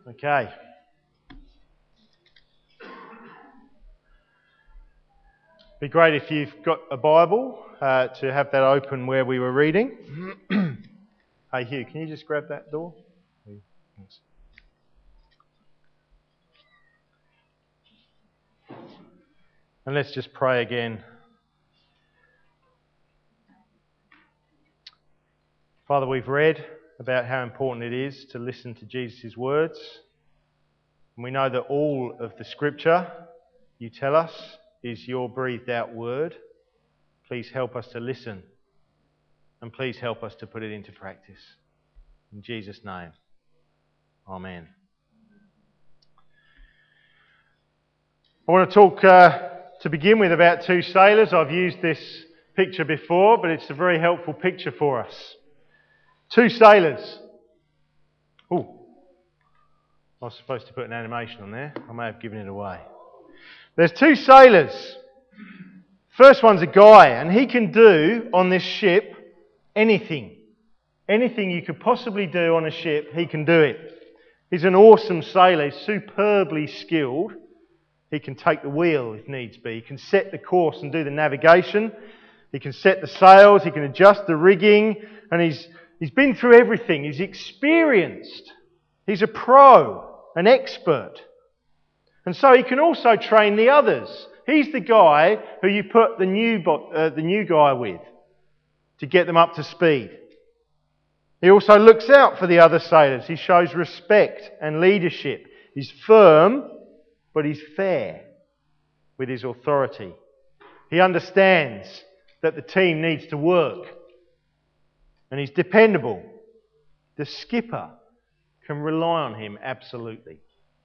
Okay. Be great if you've got a Bible to have that open where we were reading. Hey Hugh, can you just grab that door? Thanks. And let's just pray again. Father, we've read about how important it is to listen to Jesus' words. And we know that all of the Scripture, you tell us, is your breathed out word. Please help us to listen. And please help us to put it into practice. In Jesus' name. Amen. I want to talk to begin with about two sailors. I've used this picture before, but it's a very helpful picture for us. Two sailors. Oh, I was supposed to put an animation on there. I may have given it away. There's two sailors. First one's a guy, and he can do on this ship anything. Anything you could possibly do on a ship, he can do it. He's an awesome sailor. He's superbly skilled. He can take the wheel if needs be. He can set the course and do the navigation. He can set the sails. He can adjust the rigging. And he's been through everything. He's experienced. He's a pro, an expert. And so he can also train the others. He's the guy who you put the new guy with to get them up to speed. He also looks out for the other sailors. He shows respect and leadership. He's firm, but he's fair with his authority. He understands that the team needs to work. And he's dependable. The skipper can rely on him absolutely.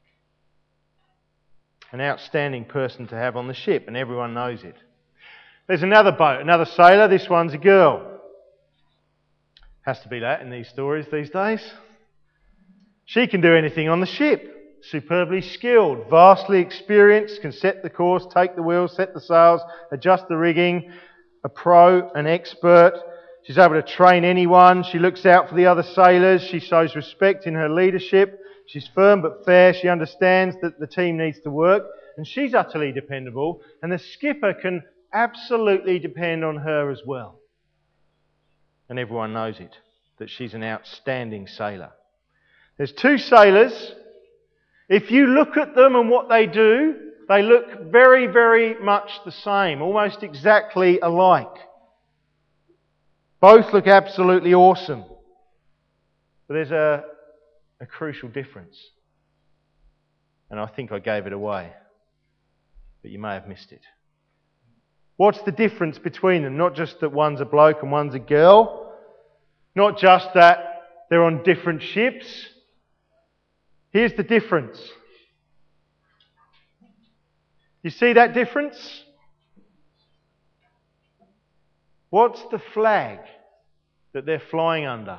An outstanding person to have on the ship, and everyone knows it. There's another boat, another sailor. This one's a girl. Has to be that in these stories these days. She can do anything on the ship. Superbly skilled, vastly experienced, can set the course, take the wheel, set the sails, adjust the rigging. A pro, an expert. She's able to train anyone. She looks out for the other sailors. She shows respect in her leadership. She's firm but fair. She understands that the team needs to work. And she's utterly dependable. And the skipper can absolutely depend on her as well. And everyone knows it, that she's an outstanding sailor. There's two sailors. If you look at them and what they do, they look very, very much the same, almost exactly alike. Both look absolutely awesome. But there's a crucial difference. And I think I gave it away. But you may have missed it. What's the difference between them? Not just that one's a bloke and one's a girl. Not just that they're on different ships. Here's the difference. You see that difference? What's the flag that they're flying under?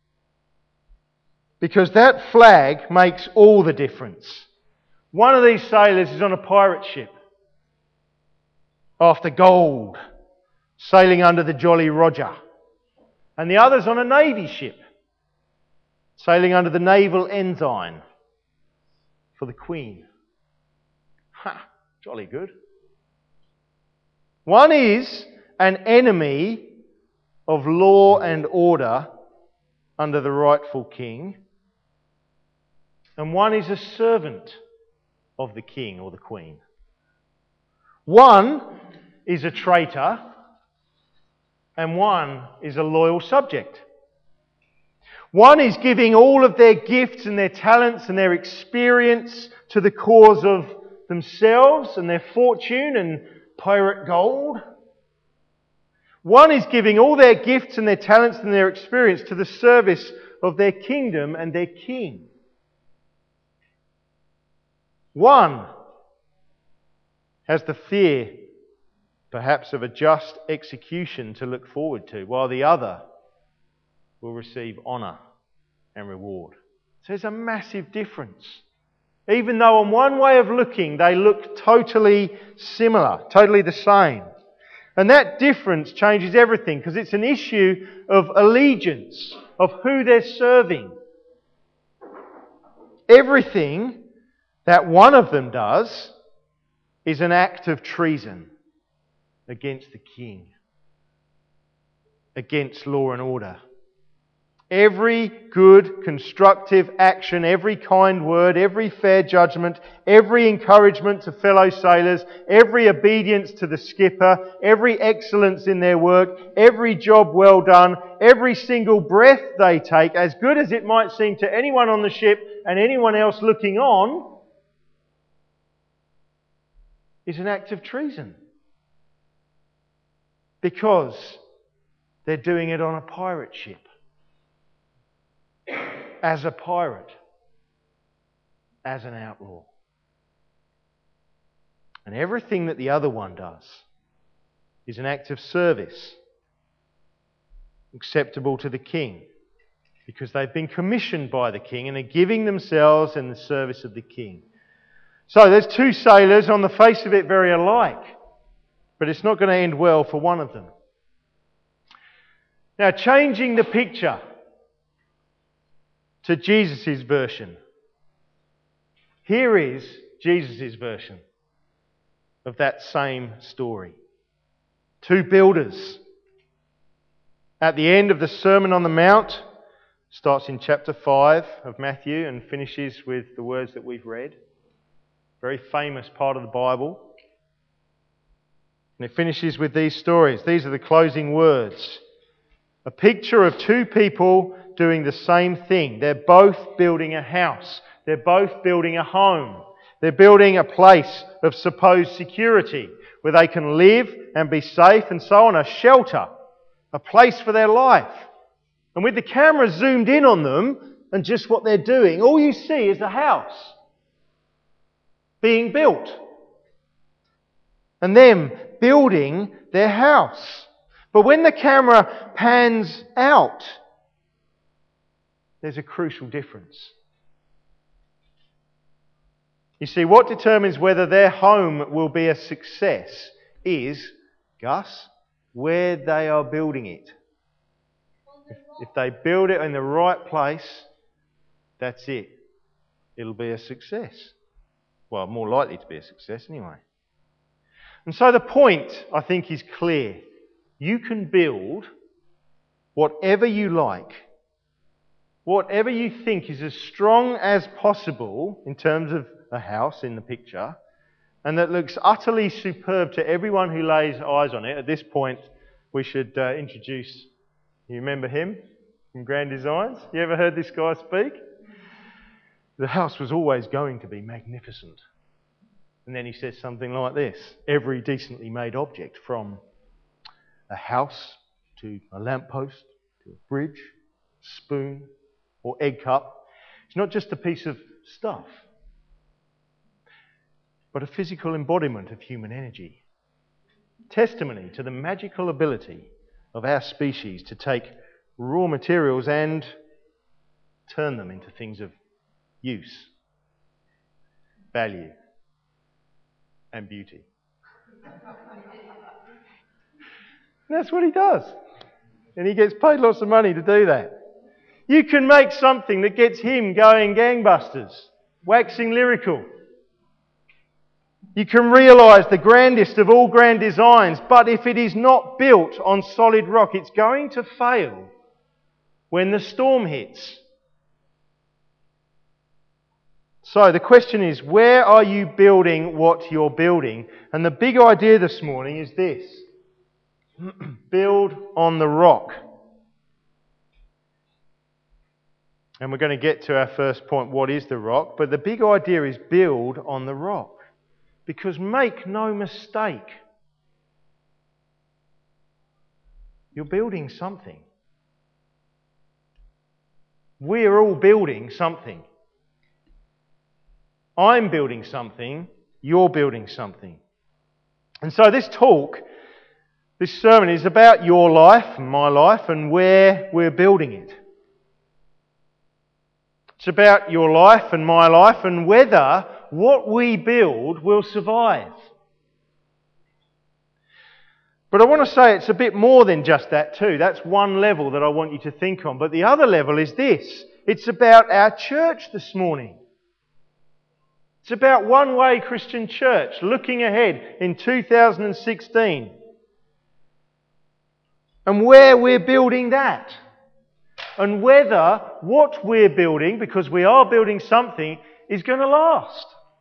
Because that flag makes all the difference. One of these sailors is on a pirate ship after gold, sailing under the Jolly Roger. And the other's on a navy ship, sailing under the Naval Ensign for the Queen. Ha! Jolly good. One is an enemy of law and order under the rightful king, and one is a servant of the king or the queen. One is a traitor, and one is a loyal subject. One is giving all of their gifts and their talents and their experience to the cause of themselves and their fortune and pirate gold. One is giving all their gifts and their talents and their experience to the service of their kingdom and their king. One has the fear, perhaps, of a just execution to look forward to, while the other will receive honour and reward. So there's a massive difference. Even though on one way of looking they look totally similar, totally the same. And that difference changes everything because it's an issue of allegiance, of who they're serving. everything that one of them does is an act of treason against the king, against law and order. Every good, constructive action, every kind word, every fair judgment, every encouragement to fellow sailors, every obedience to the skipper, every excellence in their work, every job well done, every single breath they take, as good as it might seem to anyone on the ship and anyone else looking on, is an act of treason. Because they're doing it on a pirate ship. As a pirate. As an outlaw. And everything that the other one does is an act of service. Acceptable to the king. Because they've been commissioned by the king and are giving themselves in the service of the king. So there's two sailors, on the face of it very alike. But it's not going to end well for one of them. Now, changing the picture to Jesus' version. Here is Jesus' version of that same story. Two builders. At the end of the Sermon on the Mount, starts in chapter 5 of Matthew and finishes with the words that we've read. Very famous part of the Bible. And it finishes with these stories. These are the closing words. A picture of two people doing the same thing. They're both building a house. They're both building a home. They're building a place of supposed security where they can live and be safe and so on. A shelter. A place for their life. And with the camera zoomed in on them and just what they're doing, all you see is a house being built. And them building their house. But when the camera pans out, there's a crucial difference. You see, what determines whether their home will be a success is, Gus, where they are building it. If they build it in the right place, that's it. It'll be a success. Well, more likely to be a success anyway. And so the point, I think, is clear. You can build whatever you like, whatever you think is as strong as possible in terms of a house in the picture, and that looks utterly superb to everyone who lays eyes on it. At this point, we should introduce, you remember him from Grand Designs? You ever heard this guy speak? The house was always going to be magnificent. And then he says something like this: every decently made object, from a house to a lamppost to a bridge, spoon or egg cup, it's not just a piece of stuff, but a physical embodiment of human energy. Testimony to the magical ability of our species to take raw materials and turn them into things of use, value, and beauty. And that's what he does. And he gets paid lots of money to do that. You can make something that gets him going gangbusters, waxing lyrical. You can realise the grandest of all grand designs, but if it is not built on solid rock, it's going to fail when the storm hits. So the question is, where are you building what you're building? And the big idea this morning is this: build on the rock. And we're going to get to our first point, what is the rock? But the big idea is build on the rock. Because make no mistake, you're building something. We're all building something. I'm building something, you're building something. And so this talk, this sermon is about your life and my life and where we're building it. It's about your life and my life and whether what we build will survive. But I want to say it's a bit more than just that too. That's one level that I want you to think on. But the other level is this: it's about our church this morning. It's about One Way Christian Church looking ahead in 2016 and where we're building that. And whether what we're building, because we are building something, is going to last.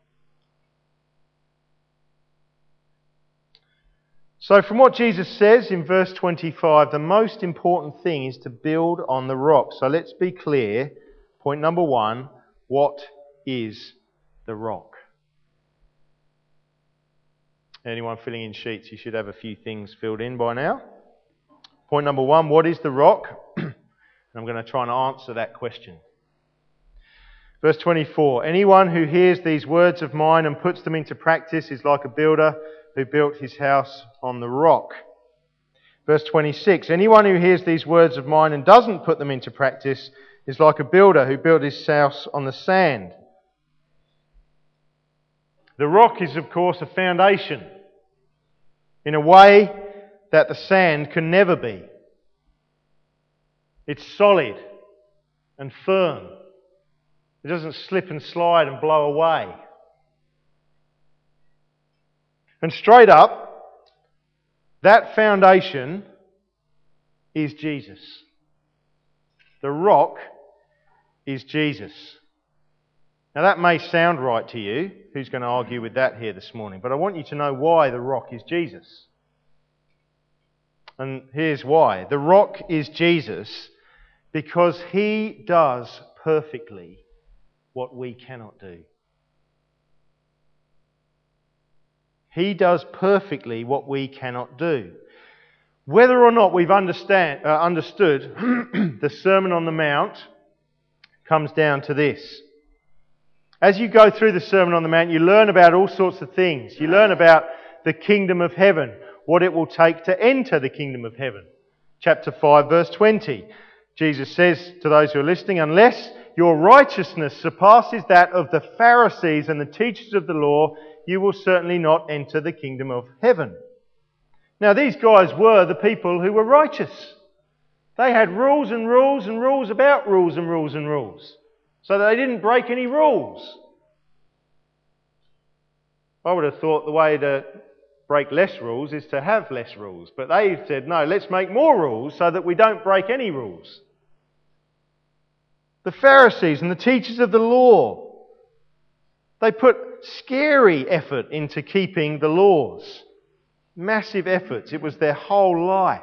So from what Jesus says in verse 25, the most important thing is to build on the rock. So let's be clear. Point number one, what is the rock? Anyone filling in sheets, you should have a few things filled in by now. Point number one, what is the rock? And I'm going to try and answer that question. Verse 24, anyone who hears these words of mine and puts them into practice is like a builder who built his house on the rock. Verse 26, anyone who hears these words of mine and doesn't put them into practice is like a builder who built his house on the sand. The rock is, of course, a foundation in a way that the sand can never be. It's solid and firm. It doesn't slip and slide and blow away. And straight up, that foundation is Jesus. The rock is Jesus. Now that may sound right to you. Who's going to argue with that here this morning? But I want you to know why the rock is Jesus. And here's why. The rock is Jesus because he does perfectly what we cannot do. He does perfectly what we cannot do. Whether or not we've understood the Sermon on the Mount comes down to this. As you go through the Sermon on the Mount, you learn about all sorts of things. You learn about the kingdom of heaven, what it will take to enter the kingdom of heaven. Chapter 5, verse 20. Jesus says to those who are listening, unless your righteousness surpasses that of the Pharisees and the teachers of the law, you will certainly not enter the kingdom of heaven. Now, these guys were the people who were righteous. They had rules and rules and rules about rules and rules and rules, so that they didn't break any rules. I would have thought the way to break less rules is to have less rules. But they said, no, let's make more rules so that we don't break any rules. The Pharisees and the teachers of the law, they put scary effort into keeping the laws. Massive efforts. It was their whole life.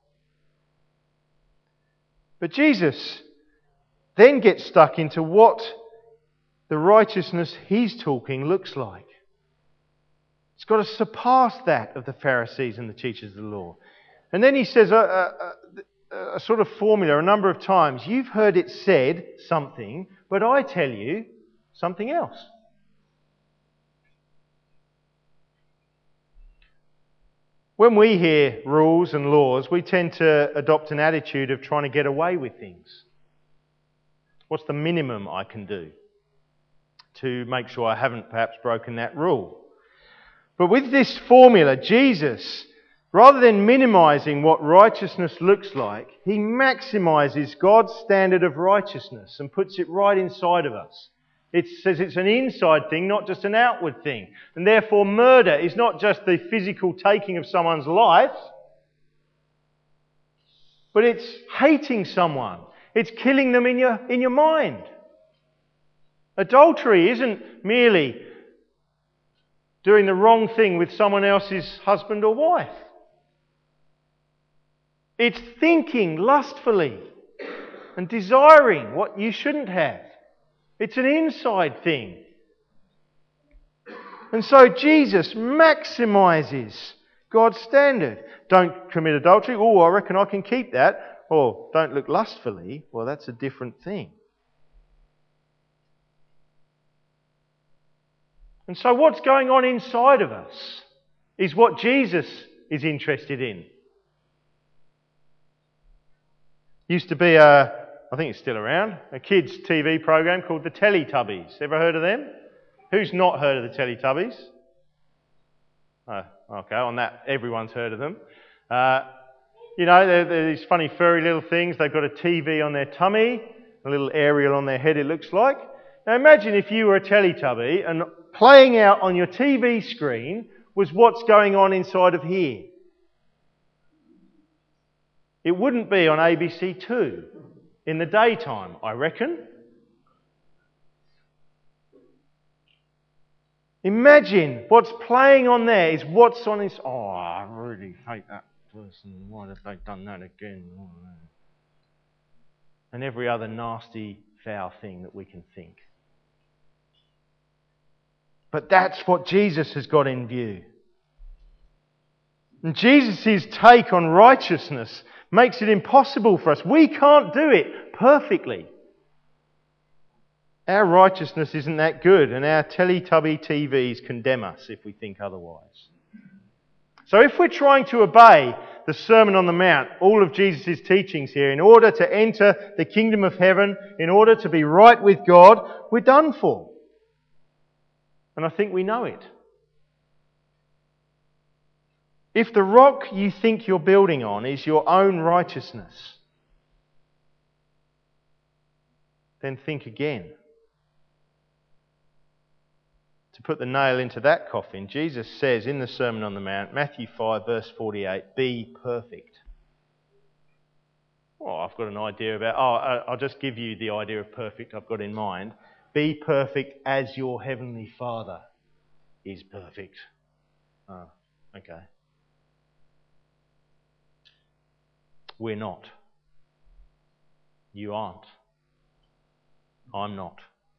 But Jesus then gets stuck into what the righteousness he's talking looks like. It's got to surpass that of the Pharisees and the teachers of the law. And then he says a sort of formula a number of times. You've heard it said something, but I tell you something else. When we hear rules and laws, we tend to adopt an attitude of trying to get away with things. What's the minimum I can do to make sure I haven't perhaps broken that rule? But with this formula, Jesus, rather than minimising what righteousness looks like, he maximises God's standard of righteousness and puts it right inside of us. It says it's an inside thing, not just an outward thing. And therefore murder is not just the physical taking of someone's life, but it's hating someone. It's killing them in your mind. Adultery isn't merely doing the wrong thing with someone else's husband or wife. It's thinking lustfully and desiring what you shouldn't have. It's an inside thing. And so Jesus maximises God's standard. Don't commit adultery. Oh, I reckon I can keep that. Or don't look lustfully. Well, that's a different thing. And so what's going on inside of us is what Jesus is interested in. Used to be I think it's still around, a kids' TV program called the Teletubbies. Ever heard of them? Who's not heard of the Teletubbies? Oh, okay, on that, everyone's heard of them. They're these funny furry little things. They've got a TV on their tummy, a little aerial on their head it looks like. Now imagine if you were a Teletubby and playing out on your TV screen was what's going on inside of here. It wouldn't be on ABC2 in the daytime, I reckon. Imagine what's playing on there is what's on his... Oh, I really hate that person. Why have they done that again? And every other nasty, foul thing that we can think. But that's what Jesus has got in view. And Jesus' take on righteousness makes it impossible for us. We can't do it perfectly. Our righteousness isn't that good, and our Teletubby TVs condemn us if we think otherwise. So if we're trying to obey the Sermon on the Mount, all of Jesus' teachings here, in order to enter the kingdom of heaven, in order to be right with God, we're done for. And I think we know it. If the rock you think you're building on is your own righteousness, then think again. To put the nail into that coffin, Jesus says in the Sermon on the Mount, Matthew 5 verse 48, be perfect. Oh, I've got an idea about... I'll just give you the idea of perfect I've got in mind. Be perfect as your heavenly Father is perfect. Oh, okay. We're not. You aren't. I'm not.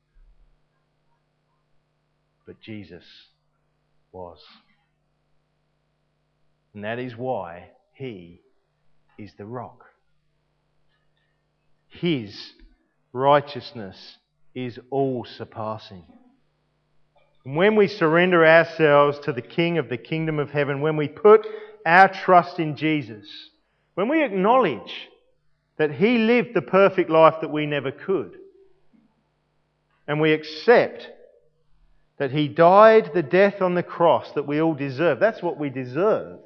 But Jesus was. And that is why He is the rock. His righteousness is all surpassing. And when we surrender ourselves to the King of the kingdom of heaven, when we put our trust in Jesus, when we acknowledge that He lived the perfect life that we never could, and we accept that He died the death on the cross that we all deserve. That's what we deserve.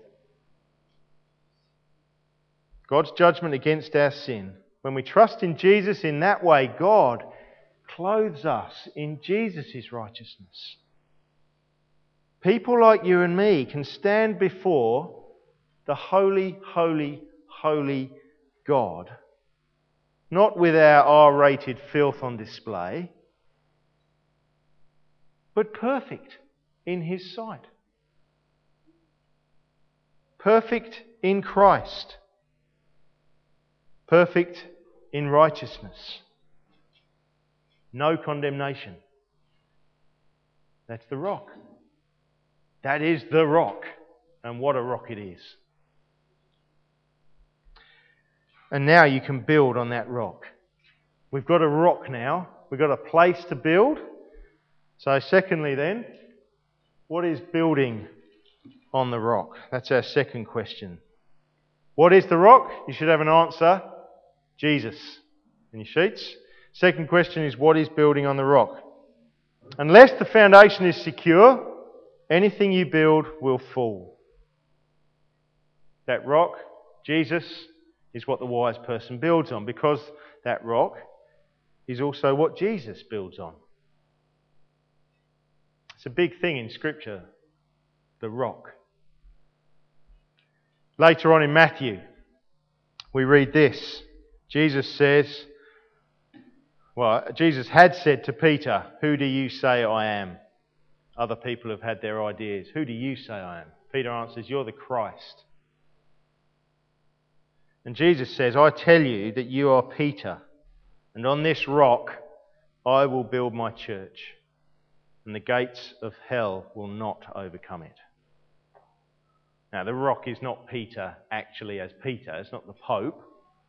God's judgment against our sin. When we trust in Jesus in that way, God clothes us in Jesus' righteousness. People like you and me can stand before the holy, holy, holy God, not with our R-rated filth on display, but perfect in His sight. Perfect in Christ. Perfect in righteousness. No condemnation. That's the rock. That is the rock. And what a rock it is. And now you can build on that rock. We've got a rock now. We've got a place to build. So secondly then, what is building on the rock? That's our second question. What is the rock? You should have an answer. Jesus. In your sheets. Second question is, what is building on the rock? Unless the foundation is secure, anything you build will fall. That rock, Jesus, is what the wise person builds on, because that rock is also what Jesus builds on. It's a big thing in Scripture, the rock. Later on in Matthew, we read this. Jesus had said to Peter, "Who do you say I am?" Other people have had their ideas. Who do you say I am? Peter answers, "You're the Christ." And Jesus says, "I tell you that you are Peter, and on this rock I will build my church, and the gates of hell will not overcome it." Now, the rock is not Peter actually as Peter. It's not the Pope.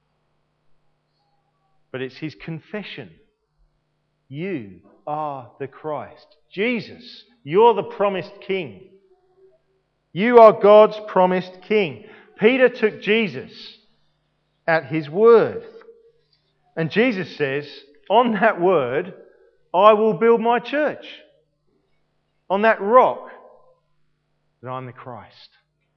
But it's his confession. You are the Christ. Jesus, you're the promised King. You are God's promised King. Peter took Jesus at His word. And Jesus says, on that word, I will build my church. On that rock, that I'm the Christ.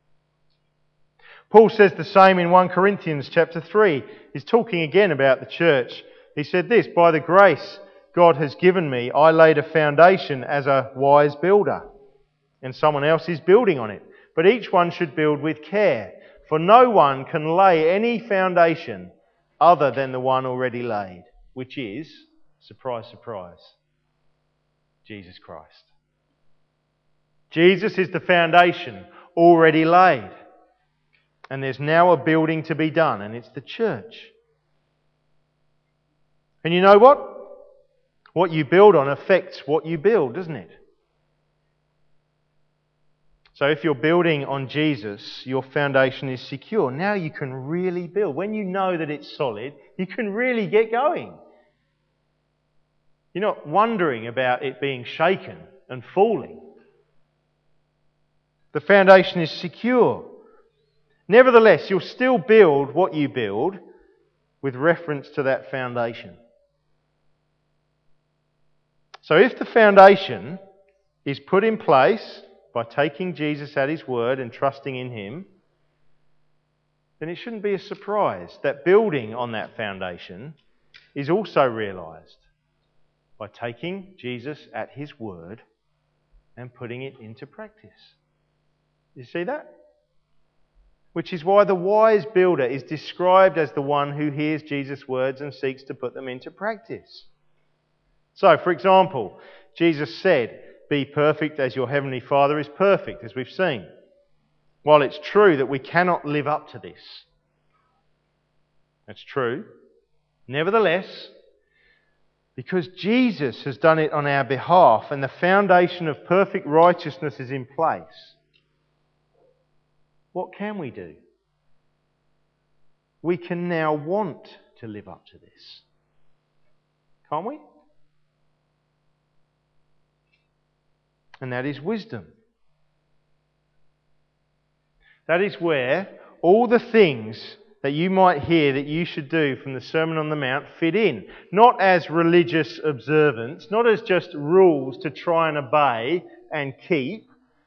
Paul says the same in 1 Corinthians chapter 3. He's talking again about the church. He said this, "By the grace God has given me, I laid a foundation as a wise builder, and someone else is building on it. But each one should build with care, for no one can lay any foundation other than the one already laid, which is, surprise, surprise, Jesus Christ. Jesus is the foundation already laid. And there's now a building to be done, and it's the church. And you know what? What you build on affects what you build, doesn't it? So if you're building on Jesus, your foundation is secure. Now you can really build. When you know that it's solid, you can really get going. You're not wondering about it being shaken and falling. The foundation is secure. Nevertheless, you'll still build what you build with reference to that foundation. So if the foundation is put in place by taking Jesus at His word and trusting in Him, then it shouldn't be a surprise that building on that foundation is also realised by taking Jesus at His word and putting it into practice. You see that? Which is why the wise builder is described as the one who hears Jesus' words and seeks to put them into practice. So, for example, Jesus said, "Be perfect as your heavenly Father is perfect," as we've seen. While it's true that we cannot live up to this, that's true. Nevertheless, because Jesus has done it on our behalf and the foundation of perfect righteousness is in place, what can we do? We can now want to live up to this. Can't we? And that is wisdom. That is where all the things that you might hear that you should do from the Sermon on the Mount fit in. Not as religious observance, not as just rules to try and obey and keep,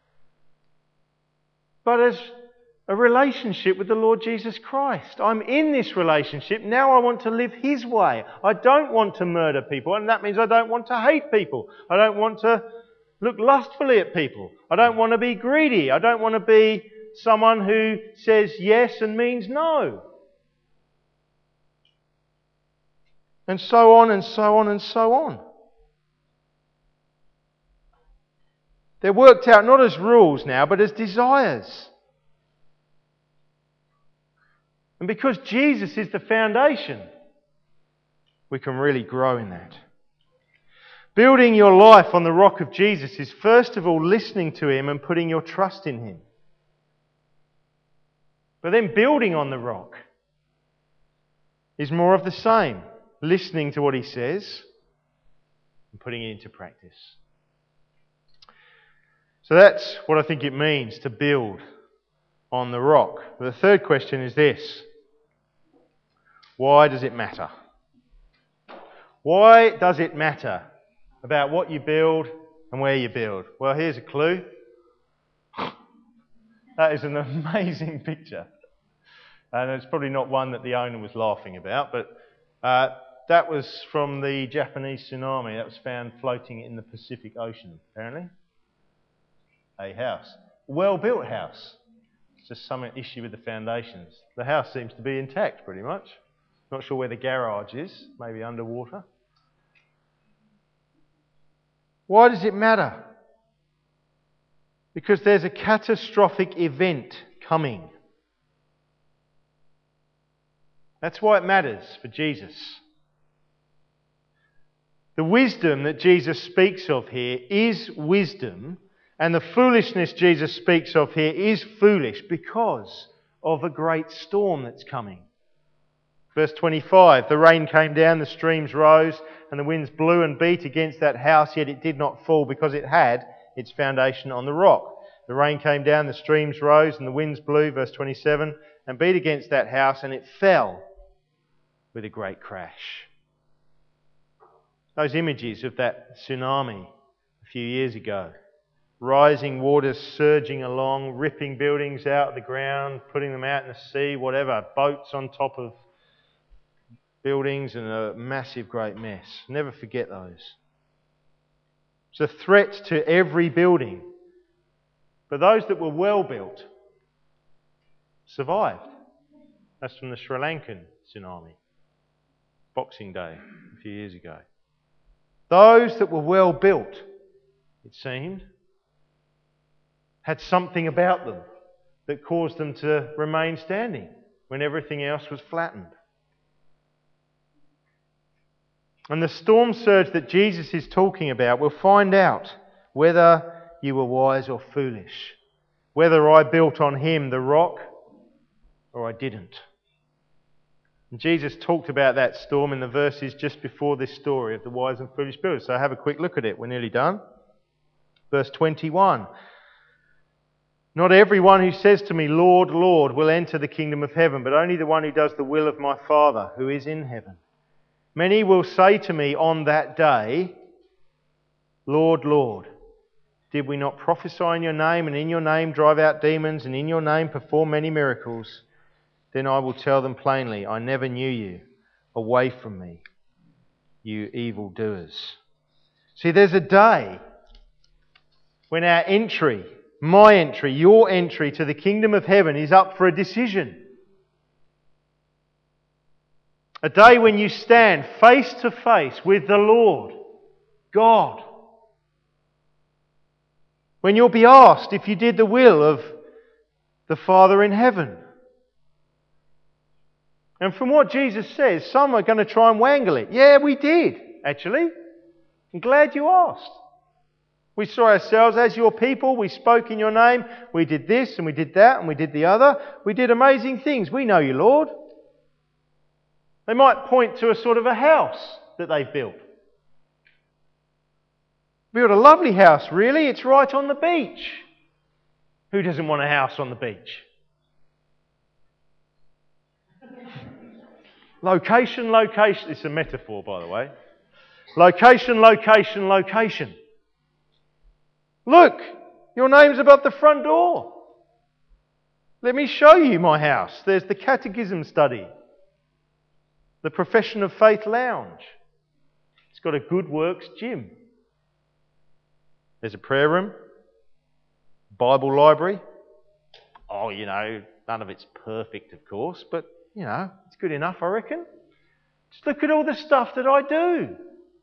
but as a relationship with the Lord Jesus Christ. I'm in this relationship. Now I want to live His way. I don't want to murder people, and that means I don't want to hate people. I don't want to look lustfully at people. I don't want to be greedy. I don't want to be someone who says yes and means no. And so on and so on and so on. They're worked out not as rules now, but as desires. And because Jesus is the foundation, we can really grow in that. Building your life on the rock of Jesus is first of all listening to Him and putting your trust in Him. But then building on the rock is more of the same. Listening to what He says and putting it into practice. So that's what I think it means to build on the rock. The third question is this: why does it matter? Why does it matter about what you build and where you build? Well, here's a clue. That is an amazing picture. And it's probably not one that the owner was laughing about, but that was from the Japanese tsunami that was found floating in the Pacific Ocean, apparently. A house. Well-built house. It's just some issue with the foundations. The house seems to be intact, pretty much. Not sure where the garage is. Maybe underwater. Why does it matter? Because there's a catastrophic event coming. That's why it matters for Jesus. The wisdom that Jesus speaks of here is wisdom, and the foolishness Jesus speaks of here is foolish because of a great storm that's coming. Verse 25, the rain came down, the streams rose, and the winds blew and beat against that house, yet it did not fall because it had its foundation on the rock. The rain came down, the streams rose, and the winds blew, verse 27, and beat against that house, and it fell with a great crash. Those images of that tsunami a few years ago. Rising waters surging along, ripping buildings out of the ground, putting them out in the sea, whatever. Boats on top of buildings and a massive great mess. Never forget those. It's a threat to every building. But those that were well built survived. That's from the Sri Lankan tsunami. Boxing Day a few years ago. Those that were well built, it seemed, had something about them that caused them to remain standing when everything else was flattened. And the storm surge that Jesus is talking about, we'll find out whether you were wise or foolish, whether I built on him the rock or I didn't. And Jesus talked about that storm in the verses just before this story of the wise and foolish builders. So have a quick look at it. We're nearly done. Verse 21. Not everyone who says to me, Lord, Lord, will enter the kingdom of heaven, but only the one who does the will of my Father who is in heaven. Many will say to me on that day, Lord, Lord, did we not prophesy in your name, and in your name drive out demons, and in your name perform many miracles? Then I will tell them plainly, I never knew you. Away from me, you evildoers. See, there's a day when our entry, my entry, your entry to the kingdom of heaven is up for a decision. A day when you stand face to face with the Lord, God. When you'll be asked if you did the will of the Father in heaven. And from what Jesus says, some are going to try and wangle it. Yeah, we did, actually. I'm glad you asked. We saw ourselves as your people. We spoke in your name. We did this and we did that and we did the other. We did amazing things. We know you, Lord. They might point to a sort of a house that they've built. Built a lovely house, really. It's right on the beach. Who doesn't want a house on the beach? Location, location. It's a metaphor, by the way. Location, location, location. Look, your name's above the front door. Let me show you my house. There's the catechism study. The Profession of Faith lounge. It's got a good works gym. There's a prayer room. Bible library. Oh, none of it's perfect, of course, but, it's good enough, I reckon. Just look at all the stuff that I do.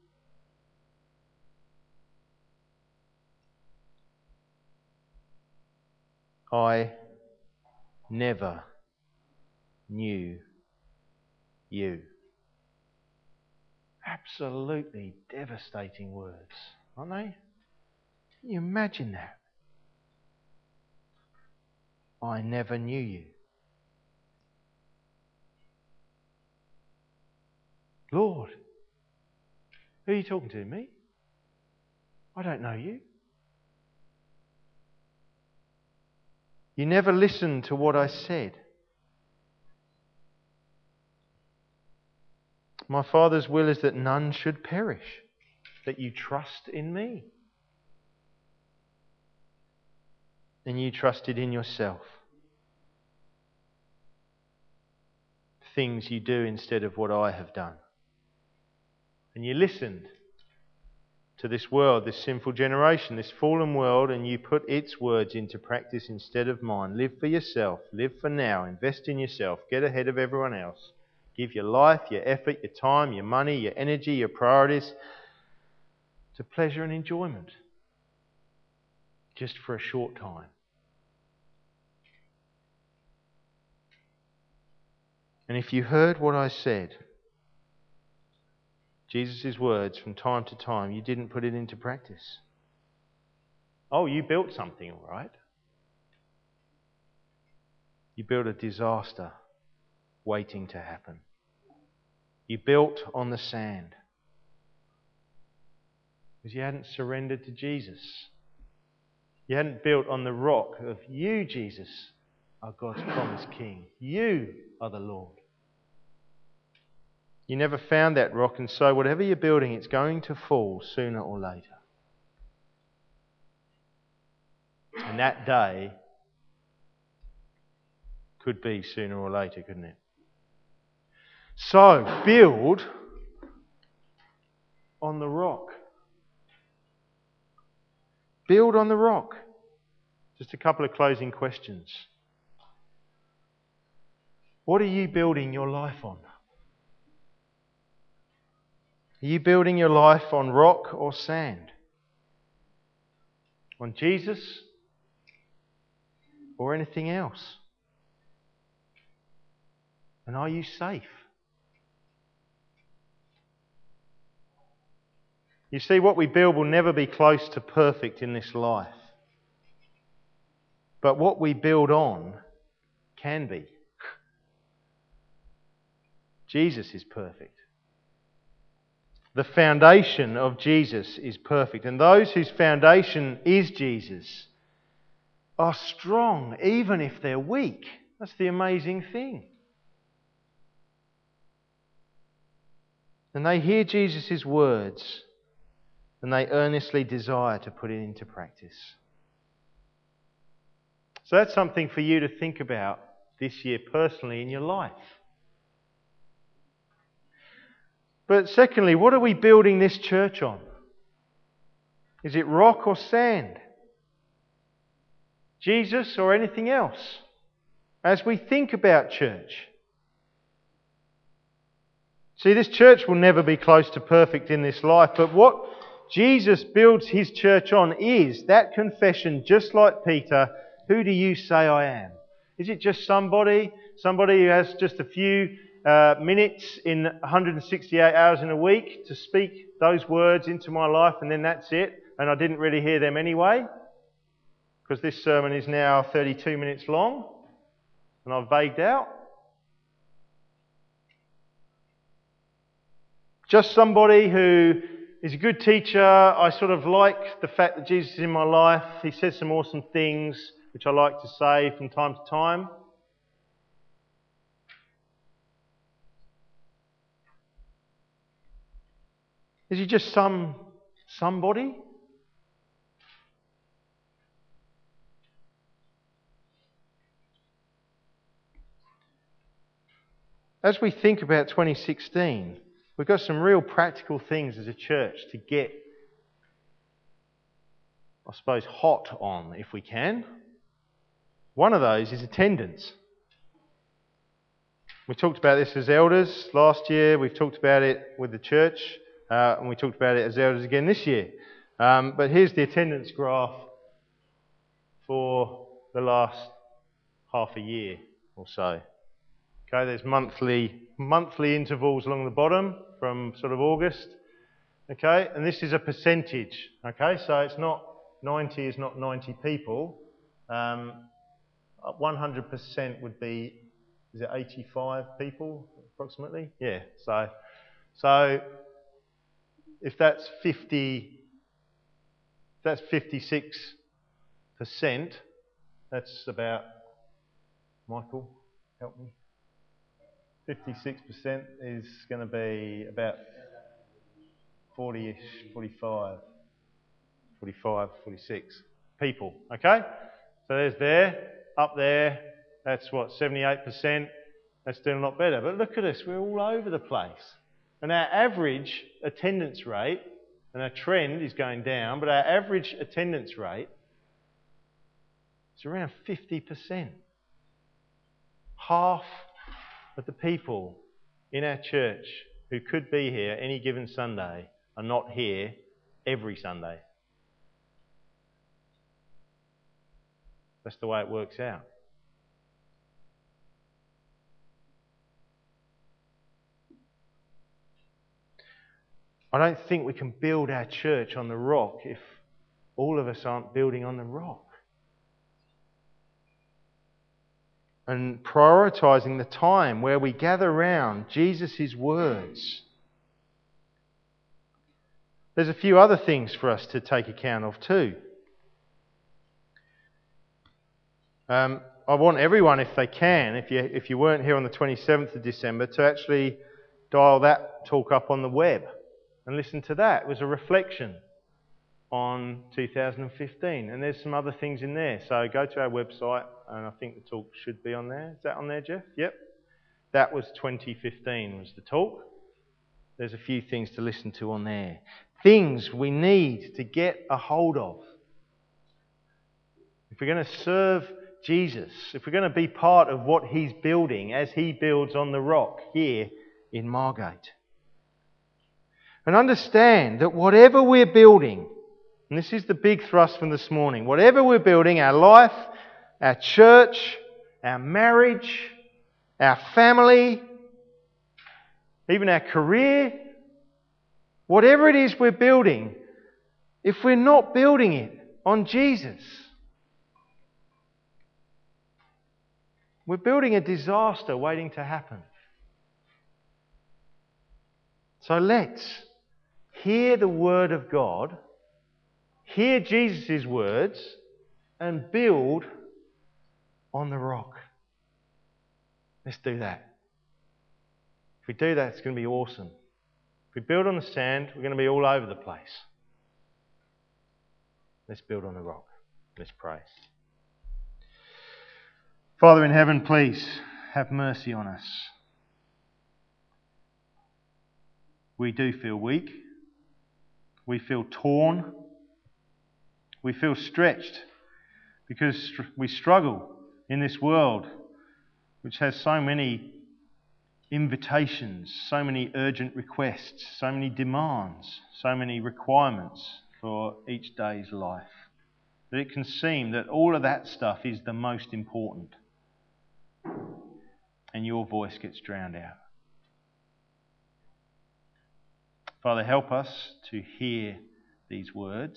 I never knew you. Absolutely devastating words, aren't they? Can you imagine that? I never knew you. Lord, who are you talking to? Me? I don't know you. You never listened to what I said. My Father's will is that none should perish, that you trust in me. And you trusted in yourself. Things you do instead of what I have done. And you listened to this world, this sinful generation, this fallen world, and you put its words into practice instead of mine. Live for yourself. Live for now. Invest in yourself. Get ahead of everyone else. Give your life, your effort, your time, your money, your energy, your priorities to pleasure and enjoyment. Just for a short time. And if you heard what I said, Jesus' words from time to time, you didn't put it into practice. Oh, you built something, all right. You built a disaster waiting to happen. You built on the sand because you hadn't surrendered to Jesus. You hadn't built on the rock of you, Jesus, are God's promised King. You are the Lord. You never found that rock, and so whatever you're building, it's going to fall sooner or later. And that day could be sooner or later, couldn't it? So, build on the rock. Build on the rock. Just a couple of closing questions. What are you building your life on? Are you building your life on rock or sand? On Jesus or anything else? And are you safe? You see, what we build will never be close to perfect in this life. But what we build on can be. Jesus is perfect. The foundation of Jesus is perfect. And those whose foundation is Jesus are strong, even if they're weak. That's the amazing thing. And they hear Jesus' words and they earnestly desire to put it into practice. So that's something for you to think about this year personally in your life. But secondly, what are we building this church on? Is it rock or sand? Jesus or anything else? As we think about church. See, this church will never be close to perfect in this life, but what Jesus builds his church on is that confession, just like Peter, who do you say I am? Is it just somebody who has just a few minutes in 168 hours in a week to speak those words into my life and then that's it, and I didn't really hear them anyway? Because this sermon is now 32 minutes long and I've vagued out. Just somebody who is a good teacher. I sort of like the fact that Jesus is in my life. He says some awesome things, which I like to say from time to time. Is he just somebody? As we think about 2016, we've got some real practical things as a church to get, I suppose, hot on if we can. One of those is attendance. We talked about this as elders last year. We've talked about it with the church. And we talked about it as elders again this year. But here's the attendance graph for the last half a year or so. Okay, there's monthly intervals along the bottom from sort of August. Okay, and this is a percentage. Okay, so it's not 90 is not 90 people. 100% would be, is it 85 people approximately? Yeah. So if that's 56%, that's about, Michael, help me. 56% is going to be about 40-ish, 45, 46 people, okay? So there's up there, that's what, 78%? That's doing a lot better. But look at us, we're all over the place. And our average attendance rate, and our trend is going down, but our average attendance rate is around 50%. Half of the people in our church who could be here any given Sunday are not here every Sunday. That's the way it works out. I don't think we can build our church on the rock if all of us aren't building on the rock. And prioritising the time where we gather around Jesus' words. There's a few other things for us to take account of too. I want everyone, if they can, if you weren't here on the 27th of December, to actually dial that talk up on the web and listen to that. It was a reflection on 2015, and there's some other things in there. So go to our website, and I think the talk should be on there. Is that on there, Jeff? Yep. That was 2015 was the talk. There's a few things to listen to on there. Things we need to get a hold of. If we're going to serve Jesus, if we're going to be part of what He's building as He builds on the rock here in Margate. And understand that whatever we're building, and this is the big thrust from this morning, whatever we're building, our life, our church, our marriage, our family, even our career, whatever it is we're building, if we're not building it on Jesus, we're building a disaster waiting to happen. So let's hear the Word of God, hear Jesus' words, and build on the rock. Let's do that. If we do that, it's going to be awesome. If we build on the sand, we're going to be all over the place. Let's build on the rock. Let's pray. Father in heaven, please have mercy on us. We do feel weak. We feel torn. We feel stretched because we struggle in this world which has so many invitations, so many urgent requests, so many demands, so many requirements for each day's life. That it can seem that all of that stuff is the most important. And your voice gets drowned out. Father, help us to hear these words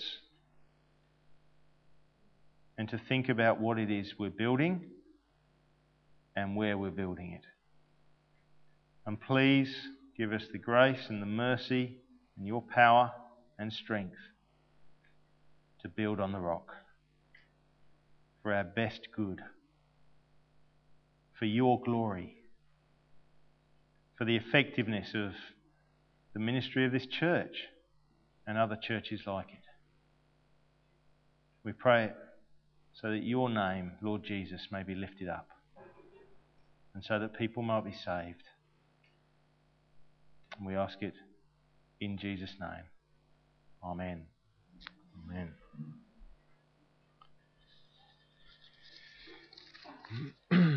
and to think about what it is we're building and where we're building it. And please give us the grace and the mercy and your power and strength to build on the rock for our best good, for your glory, for the effectiveness of the ministry of this church and other churches like it. We pray it so that your name, Lord Jesus, may be lifted up and so that people might be saved. And we ask it in Jesus' name. Amen. Amen.